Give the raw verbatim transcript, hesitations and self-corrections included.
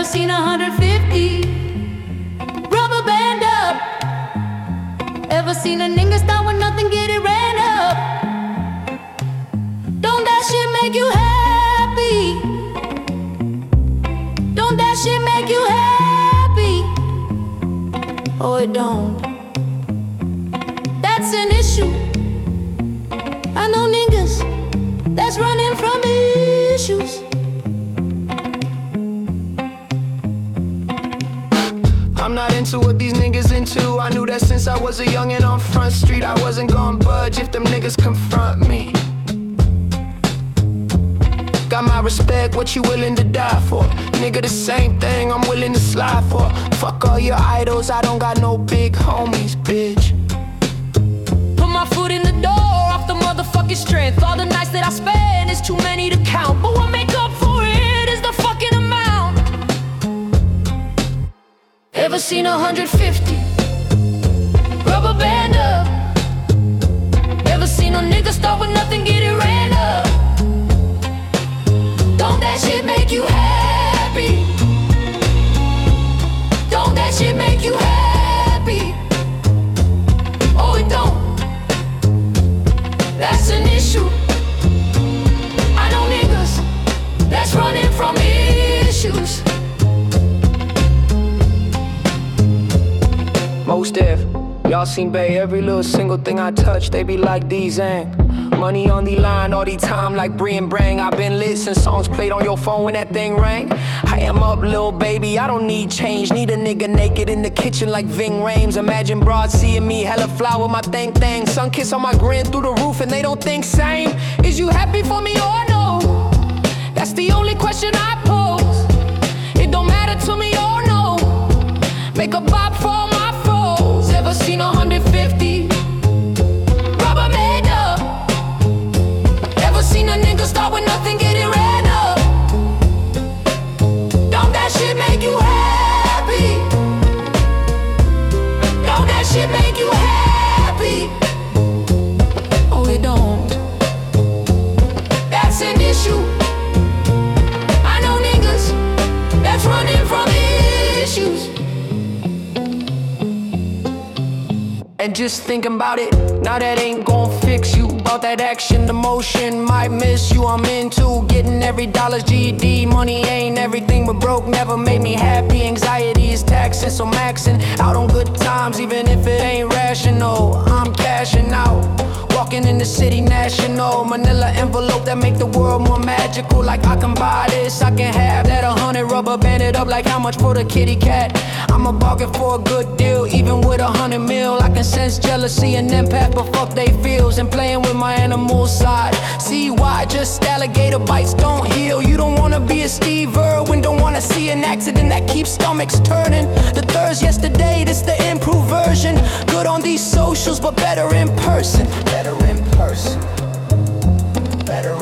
seen a hundred fifty? Rubber band up. Ever seen a nigga stop when nothing get it ran up? Don't that shit make you happy? Don't that shit make you happy? Oh, it don't. That's an issue. I know niggas that's running from issues. I'm not into what these niggas into. I knew that since I was a youngin' on Front Street. I wasn't gon' budge if them niggas confront me. Got my respect, what you willing to die for? Nigga, the same thing I'm willing to slide for. Fuck all your idols, I don't got no big homies, bitch. Put my foot in the door off the motherfucking strength. All the nights that I spend is too many to count, but what make up for it is the fucking amount. Ever seen a hundred fifty? Rubber band up. Ever seen a nigga start with nothing, get it ran up? Don't that shit make you happy? Don't that shit make you happy? Oh, it don't. That's an issue. I know niggas that's running from issues. Most if y'all seen Bay, every little single thing I touch, they be like these ain't. Money on the line all the time like Bree and Brang. I been lit since songs played on your phone when that thing rang. I am up, lil' baby, I don't need change. Need a nigga naked in the kitchen like Ving Rhames. Imagine broad seeing me, hella flower, my thing thing. Sun kiss on my grin through the roof and they don't think same. Is you happy for me or no? That's the only question I pose. It don't matter to me or no. Make a bop for my foes. Ever seen a hundred fifty? Rubber made up. Ever seen a nigga start with nothing, get it ran up? Don't that shit make you happy? Don't that shit make you happy? Oh, it don't. That's an issue. I know niggas that's running from issues. And just thinking about it, now that ain't gon' fix you. About that action, the motion might miss you. I'm into getting every dollar's G E D. Money ain't everything, but broke never made me happy. Anxiety is taxing, so maxing out on good times, even if it ain't rational. I'm cashing out, walking in the city national. Manila envelope that make the world more magical. Like I can buy this, I can have that. A hundred rubber banded up, like how much for the kitty cat? I'm a bargain for a good deal, even with a hundred mil. I can sense jealousy and empath, but fuck they feels. And playing with my animal side. See why, just alligator bites don't heal. You don't wanna be a Steve Irwin, don't wanna see an accident that keeps stomachs turning. The thirds yesterday, this the improved version. Good on these socials, but better in person. Better in person. Better